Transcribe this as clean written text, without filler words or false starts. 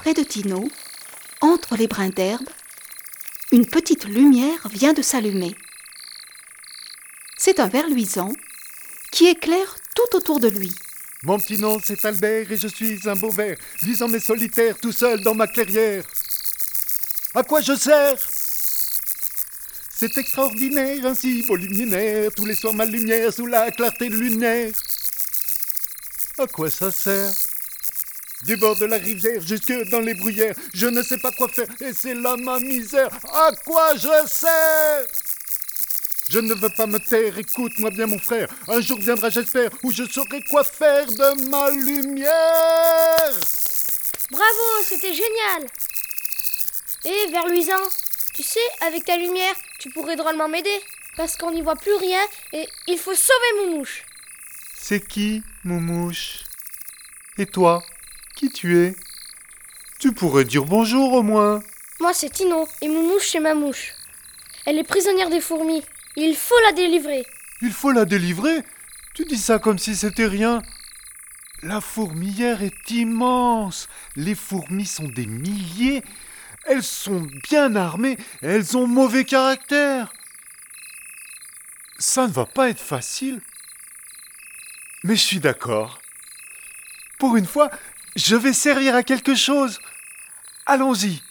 près de Tino, entre les brins d'herbe, une petite lumière vient de s'allumer. C'est un ver luisant qui éclaire tout autour de lui. Mon petit nom c'est Albert et je suis un beau ver, luisant mais solitaire, tout seul dans ma clairière. À quoi je sers ? C'est extraordinaire, ainsi beau luminaire, tous les soirs ma lumière sous la clarté lunaire. À quoi ça sert ? Du bord de la rivière jusque dans les bruyères, je ne sais pas quoi faire et c'est là ma misère. À quoi je sers ? Je ne veux pas me taire, écoute-moi bien mon frère. Un jour viendra j'espère, où je saurai quoi faire de ma lumière. Bravo, c'était génial. Et ver luisant, tu sais, avec ta lumière, tu pourrais drôlement m'aider. Parce qu'on n'y voit plus rien et il faut sauver Moumouche. C'est qui, Moumouche ? Et toi, qui tu es ? Tu pourrais dire bonjour au moins. Moi c'est Tino et Moumouche c'est ma mouche. Elle est prisonnière des fourmis. Il faut la délivrer. Il faut la délivrer ? Tu dis ça comme si c'était rien. La fourmilière est immense. Les fourmis sont des milliers. Elles sont bien armées. Elles ont mauvais caractère. Ça ne va pas être facile. Mais je suis d'accord. Pour une fois, je vais servir à quelque chose. Allons-y.